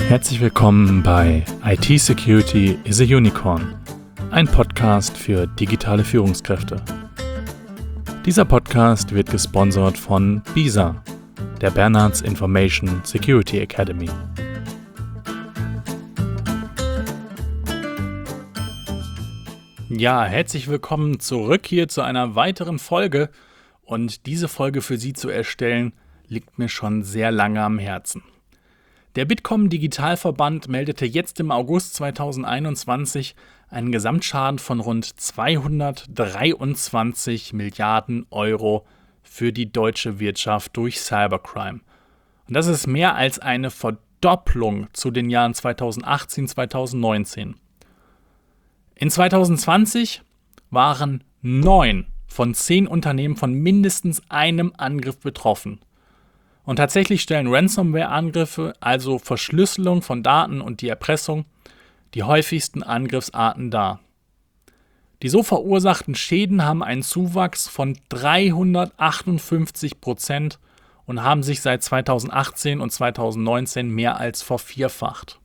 Herzlich willkommen bei IT Security is a Unicorn, ein Podcast für digitale Führungskräfte. Dieser Podcast wird gesponsert von BISA, der Bernards Information Security Academy. Ja, herzlich willkommen zurück hier zu einer weiteren Folge, und diese Folge für Sie zu erstellen, liegt mir schon sehr lange am Herzen. Der Bitkom Digitalverband meldete jetzt im August 2021 einen Gesamtschaden von rund 223 Milliarden Euro für die deutsche Wirtschaft durch Cybercrime. Und das ist mehr als eine Verdopplung zu den Jahren 2018, 2019. In 2020 waren 9 von 10 Unternehmen von mindestens einem Angriff betroffen. Und tatsächlich stellen Ransomware-Angriffe, also Verschlüsselung von Daten und die Erpressung, die häufigsten Angriffsarten dar. Die so verursachten Schäden haben einen Zuwachs von 358% und haben sich seit 2018 und 2019 mehr als vervierfacht.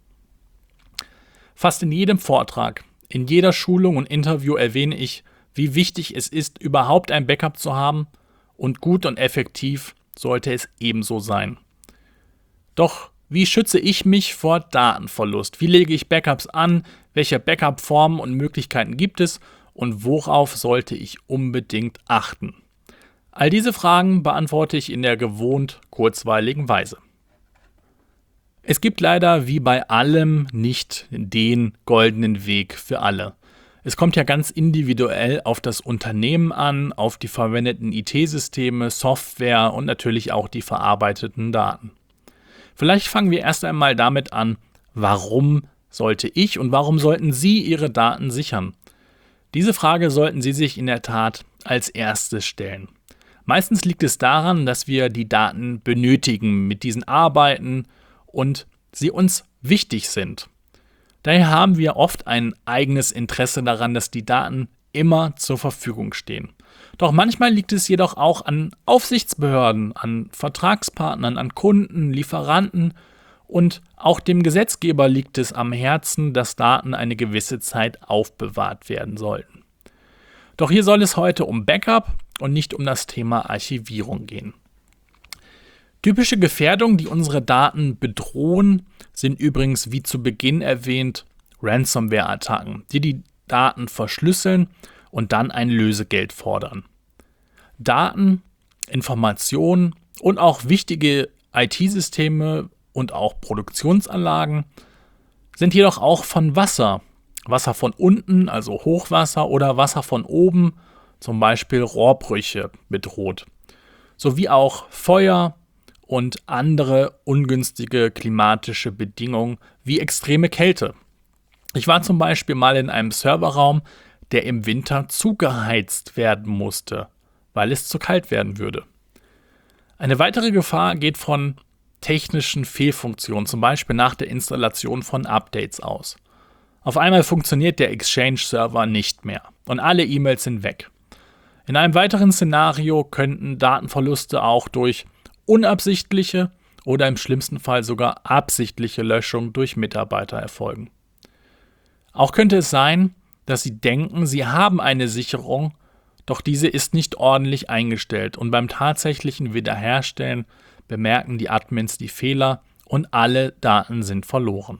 Fast in jedem Vortrag, in jeder Schulung und Interview erwähne ich, wie wichtig es ist, überhaupt ein Backup zu haben, und gut und effektiv sollte es ebenso sein. Doch wie schütze ich mich vor Datenverlust? Wie lege ich Backups an? Welche Backup-Formen und Möglichkeiten gibt es? Und worauf sollte ich unbedingt achten? All diese Fragen beantworte ich in der gewohnt kurzweiligen Weise. Es gibt leider wie bei allem nicht den goldenen Weg für alle. Es kommt ja ganz individuell auf das Unternehmen an, auf die verwendeten IT-Systeme, Software und natürlich auch die verarbeiteten Daten. Vielleicht fangen wir erst einmal damit an, warum sollte ich und warum sollten Sie Ihre Daten sichern? Diese Frage sollten Sie sich in der Tat als erstes stellen. Meistens liegt es daran, dass wir die Daten benötigen, mit diesen arbeiten und sie uns wichtig sind. Daher haben wir oft ein eigenes Interesse daran, dass die Daten immer zur Verfügung stehen. Doch manchmal liegt es jedoch auch an Aufsichtsbehörden, an Vertragspartnern, an Kunden, Lieferanten, und auch dem Gesetzgeber liegt es am Herzen, dass Daten eine gewisse Zeit aufbewahrt werden sollten. Doch hier soll es heute um Backup und nicht um das Thema Archivierung gehen. Typische Gefährdungen, die unsere Daten bedrohen, sind übrigens, wie zu Beginn erwähnt, Ransomware-Attacken, die die Daten verschlüsseln und dann ein Lösegeld fordern. Daten, Informationen und auch wichtige IT-Systeme und auch Produktionsanlagen sind jedoch auch von Wasser von unten, also Hochwasser, oder Wasser von oben, zum Beispiel Rohrbrüche, bedroht, sowie auch Feuer und andere ungünstige klimatische Bedingungen wie extreme Kälte. Ich war zum Beispiel mal in einem Serverraum, der im Winter zugeheizt werden musste, weil es zu kalt werden würde. Eine weitere Gefahr geht von technischen Fehlfunktionen, zum Beispiel nach der Installation von Updates aus. Auf einmal funktioniert der Exchange-Server nicht mehr und alle E-Mails sind weg. In einem weiteren Szenario könnten Datenverluste auch durch unabsichtliche oder im schlimmsten Fall sogar absichtliche Löschung durch Mitarbeiter erfolgen. Auch könnte es sein, dass Sie denken, Sie haben eine Sicherung, doch diese ist nicht ordentlich eingestellt, und beim tatsächlichen Wiederherstellen bemerken die Admins die Fehler und alle Daten sind verloren.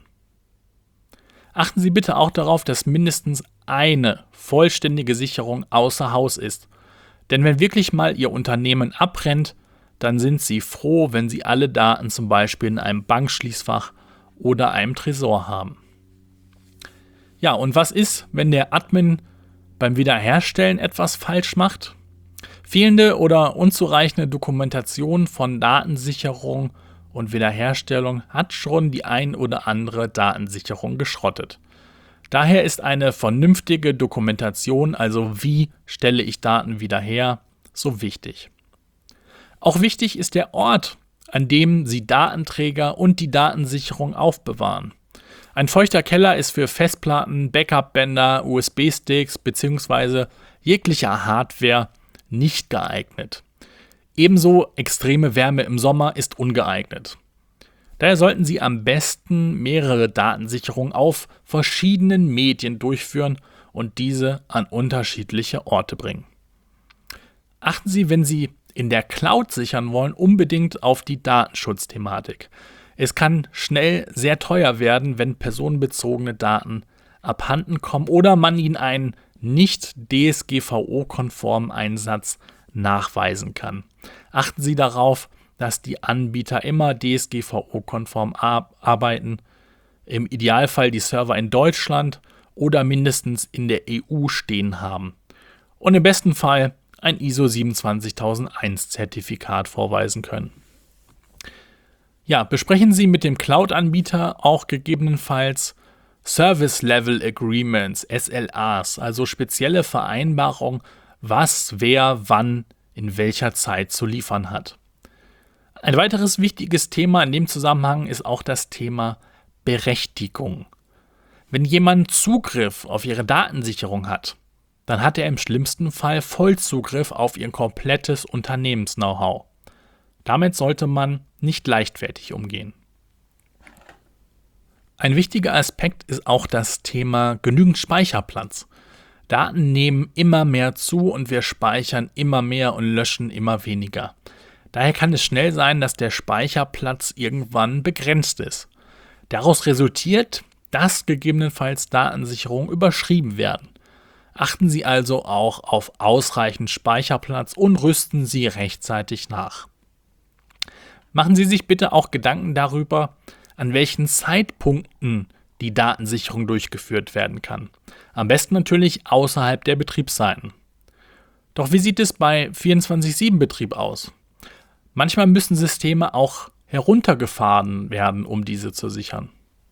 Achten Sie bitte auch darauf, dass mindestens eine vollständige Sicherung außer Haus ist, denn wenn wirklich mal Ihr Unternehmen abbrennt, dann sind Sie froh, wenn Sie alle Daten zum Beispiel in einem Bankschließfach oder einem Tresor haben. Ja, und was ist, wenn der Admin beim Wiederherstellen etwas falsch macht? Fehlende oder unzureichende Dokumentation von Datensicherung und Wiederherstellung hat schon die ein oder andere Datensicherung geschrottet. Daher ist eine vernünftige Dokumentation, also wie stelle ich Daten wieder her, so wichtig. Auch wichtig ist der Ort, an dem Sie Datenträger und die Datensicherung aufbewahren. Ein feuchter Keller ist für Festplatten, Backup-Bänder, USB-Sticks bzw. jeglicher Hardware nicht geeignet. Ebenso extreme Wärme im Sommer ist ungeeignet. Daher sollten Sie am besten mehrere Datensicherungen auf verschiedenen Medien durchführen und diese an unterschiedliche Orte bringen. Achten Sie, wenn Sie in der Cloud sichern wollen, unbedingt auf die Datenschutzthematik. Es kann schnell sehr teuer werden, wenn personenbezogene Daten abhanden kommen oder man ihnen einen nicht DSGVO-konformen Einsatz nachweisen kann. Achten Sie darauf, dass die Anbieter immer DSGVO-konform arbeiten, im Idealfall die Server in Deutschland oder mindestens in der EU stehen haben und im besten Fall ein ISO 27001 Zertifikat vorweisen können. Ja, besprechen Sie mit dem Cloud-Anbieter auch gegebenenfalls Service Level Agreements, SLAs, also spezielle Vereinbarungen, was wer wann in welcher Zeit zu liefern hat. Ein weiteres wichtiges Thema in dem Zusammenhang ist auch das Thema Berechtigung. Wenn jemand Zugriff auf Ihre Datensicherung hat, dann hat er im schlimmsten Fall Vollzugriff auf Ihr komplettes Unternehmens-Know-how. Damit sollte man nicht leichtfertig umgehen. Ein wichtiger Aspekt ist auch das Thema genügend Speicherplatz. Daten nehmen immer mehr zu und wir speichern immer mehr und löschen immer weniger. Daher kann es schnell sein, dass der Speicherplatz irgendwann begrenzt ist. Daraus resultiert, dass gegebenenfalls Datensicherungen überschrieben werden. Achten Sie also auch auf ausreichend Speicherplatz und rüsten Sie rechtzeitig nach. Machen Sie sich bitte auch Gedanken darüber, an welchen Zeitpunkten die Datensicherung durchgeführt werden kann. Am besten natürlich außerhalb der Betriebszeiten. Doch wie sieht es bei 24/7-Betrieb aus? Manchmal müssen Systeme auch heruntergefahren werden, um diese zu sichern.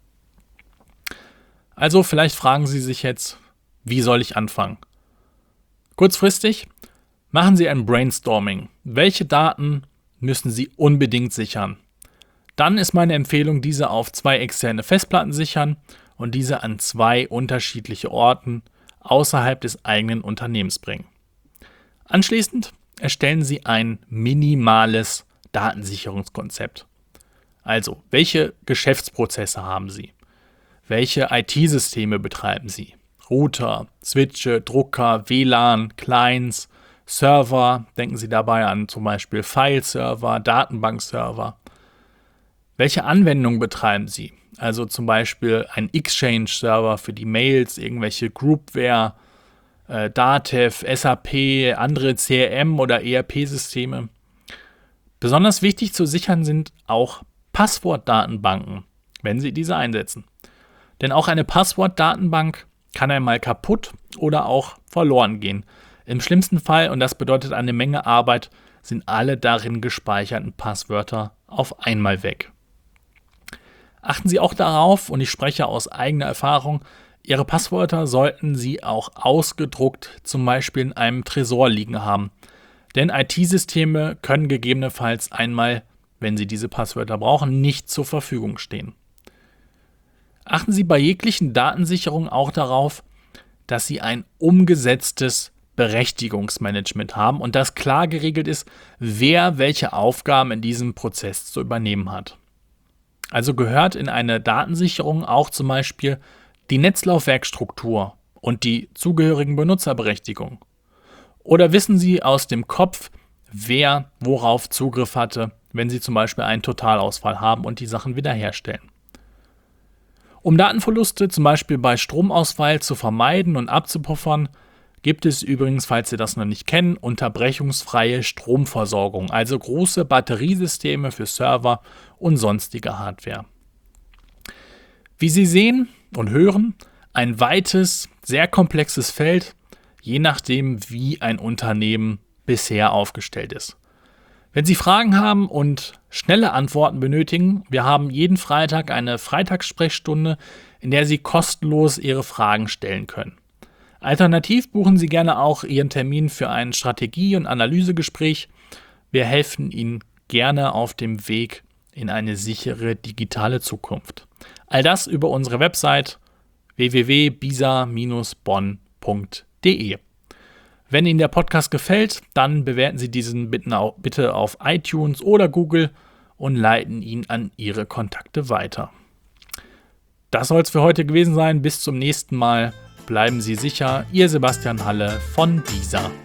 Also vielleicht fragen Sie sich jetzt, wie soll ich anfangen? Kurzfristig machen Sie ein Brainstorming. Welche Daten müssen Sie unbedingt sichern? Dann ist meine Empfehlung, diese auf 2 externe Festplatten sichern und diese an 2 unterschiedliche Orten außerhalb des eigenen Unternehmens bringen. Anschließend erstellen Sie ein minimales Datensicherungskonzept. Also, welche Geschäftsprozesse haben Sie? Welche IT-Systeme betreiben Sie? Router, Switche, Drucker, WLAN, Clients, Server, denken Sie dabei an zum Beispiel File-Server, Datenbank-Server. Welche Anwendungen betreiben Sie? Also zum Beispiel ein Exchange-Server für die Mails, irgendwelche Groupware, Datev, SAP, andere CRM- oder ERP-Systeme. Besonders wichtig zu sichern sind auch Passwortdatenbanken, wenn Sie diese einsetzen. Denn auch eine Passwortdatenbank kann einmal kaputt oder auch verloren gehen. Im schlimmsten Fall, und das bedeutet eine Menge Arbeit, sind alle darin gespeicherten Passwörter auf einmal weg. Achten Sie auch darauf, und ich spreche aus eigener Erfahrung, Ihre Passwörter sollten Sie auch ausgedruckt zum Beispiel in einem Tresor liegen haben. Denn IT-Systeme können gegebenenfalls einmal, wenn Sie diese Passwörter brauchen, nicht zur Verfügung stehen. Achten Sie bei jeglichen Datensicherungen auch darauf, dass Sie ein umgesetztes Berechtigungsmanagement haben und dass klar geregelt ist, wer welche Aufgaben in diesem Prozess zu übernehmen hat. Also gehört in eine Datensicherung auch zum Beispiel die Netzlaufwerkstruktur und die zugehörigen Benutzerberechtigungen. Oder wissen Sie aus dem Kopf, wer worauf Zugriff hatte, wenn Sie zum Beispiel einen Totalausfall haben und die Sachen wiederherstellen. Um Datenverluste zum Beispiel bei Stromausfall zu vermeiden und abzupuffern, gibt es übrigens, falls Sie das noch nicht kennen, unterbrechungsfreie Stromversorgung, also große Batteriesysteme für Server und sonstige Hardware. Wie Sie sehen und hören, ein weites, sehr komplexes Feld, je nachdem, wie ein Unternehmen bisher aufgestellt ist. Wenn Sie Fragen haben und schnelle Antworten benötigen, wir haben jeden Freitag eine Freitagssprechstunde, in der Sie kostenlos Ihre Fragen stellen können. Alternativ buchen Sie gerne auch Ihren Termin für ein Strategie- und Analysegespräch. Wir helfen Ihnen gerne auf dem Weg in eine sichere digitale Zukunft. All das über unsere Website www.bisa-bonn.de. Wenn Ihnen der Podcast gefällt, dann bewerten Sie diesen bitte auf iTunes oder Google und leiten ihn an Ihre Kontakte weiter. Das soll es für heute gewesen sein. Bis zum nächsten Mal. Bleiben Sie sicher. Ihr Sebastian Halle von DISA.